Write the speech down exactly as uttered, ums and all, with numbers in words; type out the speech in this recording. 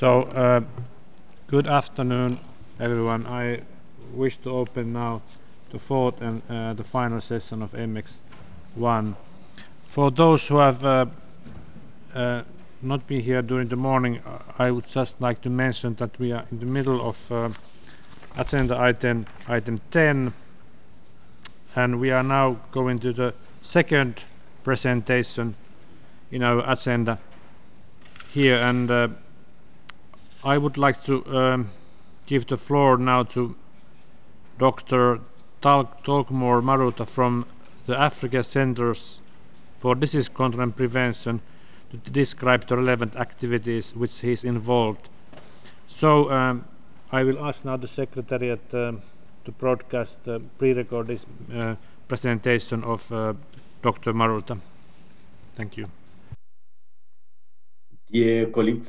So, uh, good afternoon, everyone. I wish to open now the fourth and uh, the final session of M X one. For those who have uh, uh, not been here during the morning, I would just like to mention that we are in the middle of uh, agenda item item ten, and we are now going to the second presentation in our agenda here, and uh, I would like to um, give the floor now to Doctor Talkmore Maruta from the Africa Centers for Disease Control and Prevention to describe the relevant activities which he is involved. So um, I will ask now the Secretariat um, to broadcast the pre-recorded uh, presentation of uh, Doctor Maruta. Thank you. Dear colleagues,